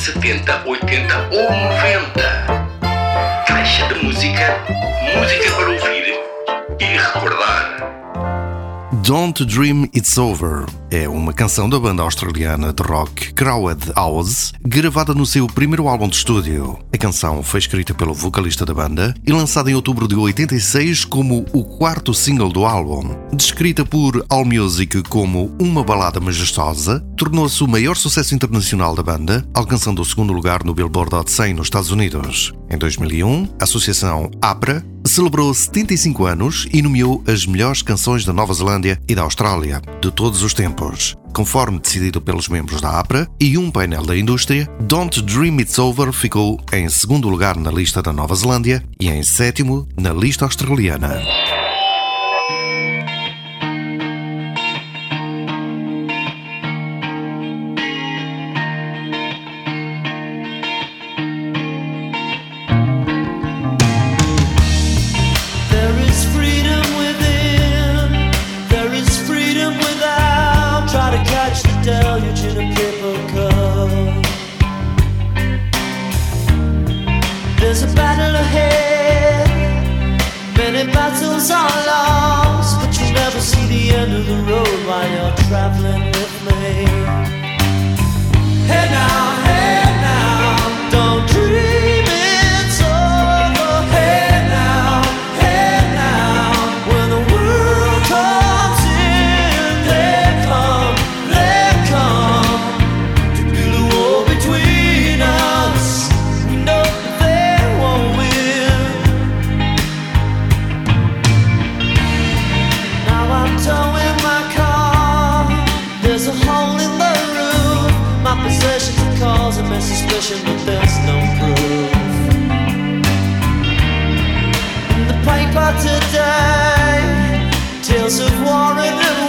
70, 80 ou 90. Caixa de música, música para ouvir e recordar. Don't Dream It's Over é uma canção da banda australiana de rock Crowded House, gravada no seu primeiro álbum de estúdio. A canção foi escrita pelo vocalista da banda e lançada em outubro de 86 como o quarto single do álbum. Descrita por AllMusic como uma balada majestosa, tornou-se o maior sucesso internacional da banda, alcançando o segundo lugar no Billboard Hot 100 nos Estados Unidos. Em 2001, a associação APRA celebrou 75 anos e nomeou as melhores canções da Nova Zelândia e da Austrália de todos os tempos. Conforme decidido pelos membros da APRA e um painel da indústria, Don't Dream It's Over ficou em segundo lugar na lista da Nova Zelândia e em sétimo na lista australiana. Deluge in a paper cup. There's a battle ahead, many battles are lost, but you never see the end of the road while you're traveling with me. Hey now, don't dream it's over. Hey now, when the world comes in, they come. Possessions are causing me suspicion, but there's no proof. In the paper today, tales of war and